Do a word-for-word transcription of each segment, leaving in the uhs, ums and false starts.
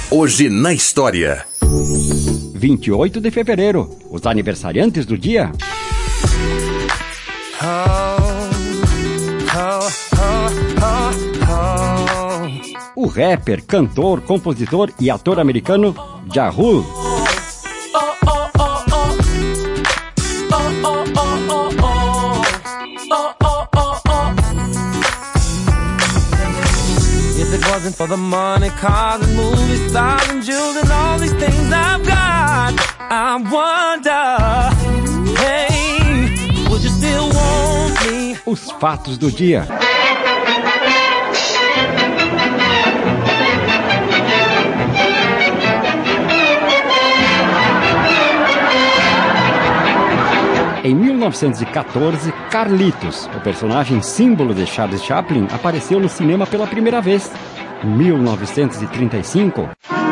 Hoje na história. vinte e oito de fevereiro, os aniversariantes do dia. O rapper, cantor, compositor e ator americano Ja Rule. If it wasn't for the money, cars and movie stars and jewels and all these things I've got, I wonder, hey, would you still want me? Os fatos do dia. Em mil novecentos e quatorze, Carlitos, o personagem símbolo de Charles Chaplin, apareceu no cinema pela primeira vez. Em mil novecentos e trinta e cinco...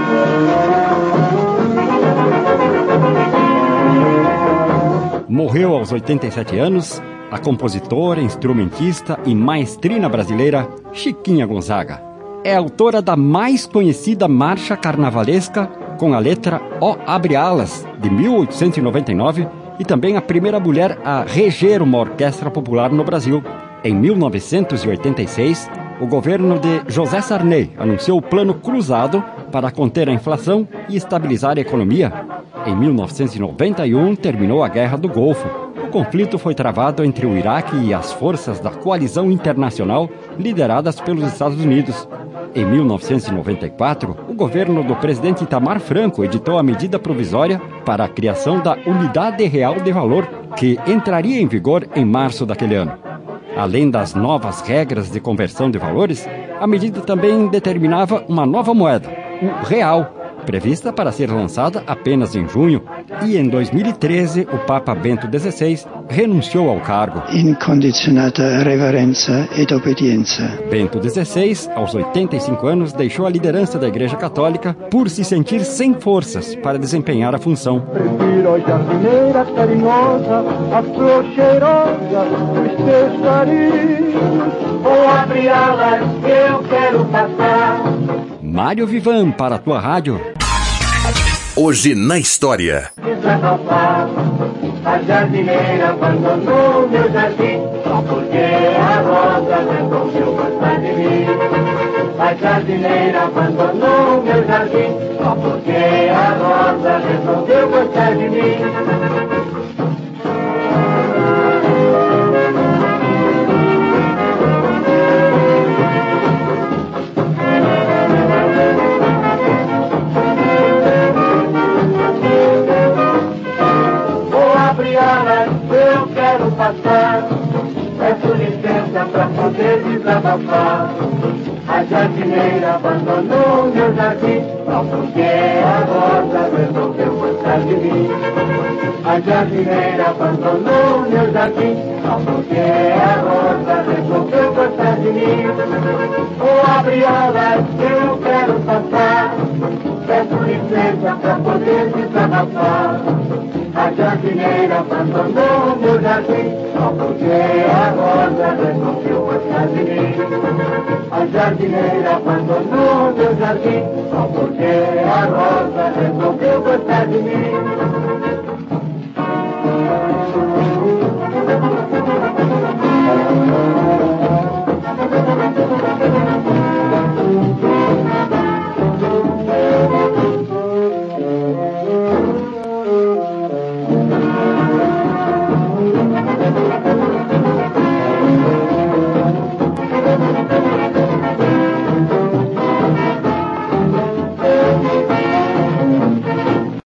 morreu aos oitenta e sete anos a compositora, instrumentista e maestrina brasileira Chiquinha Gonzaga. É autora da mais conhecida marcha carnavalesca com a letra Ó Abre Alas, de mil oitocentos e noventa e nove, e também a primeira mulher a reger uma orquestra popular no Brasil. Em mil novecentos e oitenta e seis, o governo de José Sarney anunciou o Plano Cruzado para conter a inflação e estabilizar a economia. Em mil novecentos e noventa e um, terminou a Guerra do Golfo. O conflito foi travado entre o Iraque e as forças da coalizão internacional lideradas pelos Estados Unidos. Em mil novecentos e noventa e quatro, o governo do presidente Itamar Franco editou a medida provisória para a criação da Unidade Real de Valor, que entraria em vigor em março daquele ano. Além das novas regras de conversão de valores, a medida também determinava uma nova moeda, o real, prevista para ser lançada apenas em junho. E em dois mil e treze, o Papa Bento dezesseis renunciou ao cargo. Incondicionata reverenza ed obbedienza. Bento dezesseis, aos oitenta e cinco anos, deixou a liderança da Igreja Católica por se sentir sem forças para desempenhar a função. Prefiro a jardineira carinhosa, a flor cheirosa dos teus carinhos. Vou abrir alas que eu quero passar. Mário Vivan, para a tua rádio. Hoje na história. A jardineira abandonou meu jardim, só porque a rosa resolveu gostar de mim. A jardineira abandonou meu jardim, só porque a rosa resolveu gostar de mim. Eu quero passar, peço licença pra poder desabafar. A jardineira abandonou meu jardim, só porque a rosa resolveu gostar de mim. A jardineira abandonou meu jardim, só porque a rosa resolveu gostar de mim. Oh, abre alas que eu quero passar, peço licença pra poder desabafar. A jardineira abandonou meu jardim, só porque a rosa resolveu gostar de mim. A jardineira abandonou meu jardim, só porque a rosa